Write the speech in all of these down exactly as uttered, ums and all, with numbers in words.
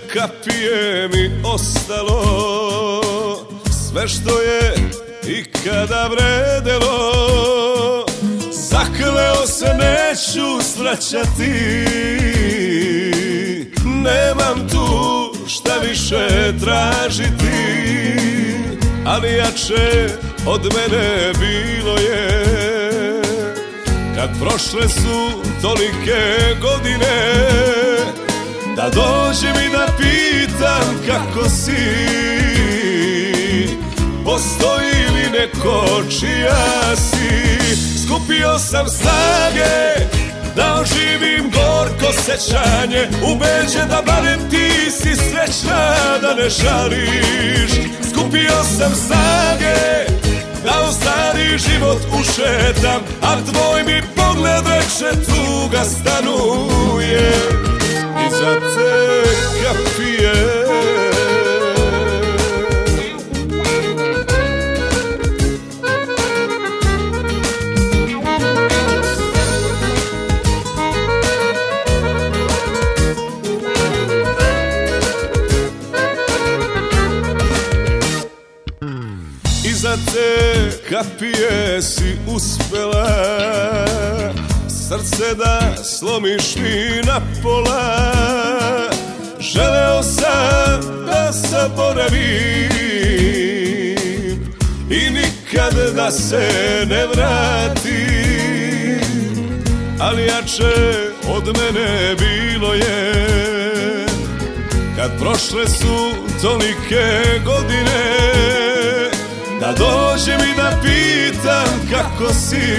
kapije mi ostalo, sve što je ikada vredelo. Zakleo se neću svraćati, nemam tu šta više tražiti, ali jače od mene bilo je kad prošle su tolike godine, da dođem i da pitam kako si. Postoji li neko čija si? Skupio sam snage da oživim gorko sećanje, ubeđen da barem ti si srećna, da ne žališ. Skupio sam snage da u stari život ušetam, a tvoj mi pogled reče tuga stanuje iza te kapije. Iza te kapije si uspela srce da slomiš mi na pola. Želeo sam da zaboravim i nikad da se ne vratim, ali jače od mene bilo je kad prošle su tolike godine, da dođem i da pitam kako si.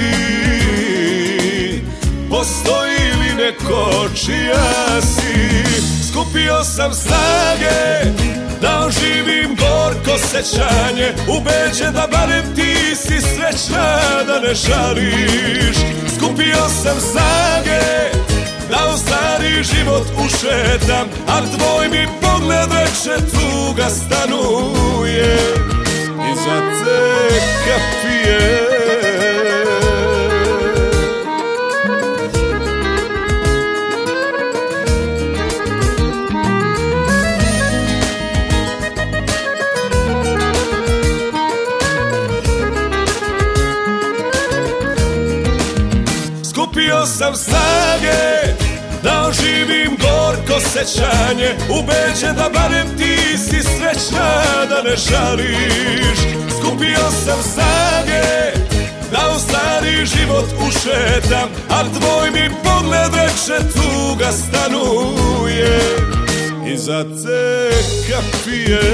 Postoji li neko čija si? Skupio sam snage da oživim gorko sećanje, ubeđen da barem ti si srećna, da ne žališ. Skupio sam snage da u stari život ušetam, a tvoj mi pogled reče tuga stanuje iza te kapije. Skupio sam snage da oživim gorko sećanje, ubeđen da barem ti si srećna, da ne žališ. Skupio sam snage da u stari život ušetam, a tvoj mi pogled reče tuga stanuje iza te kapije.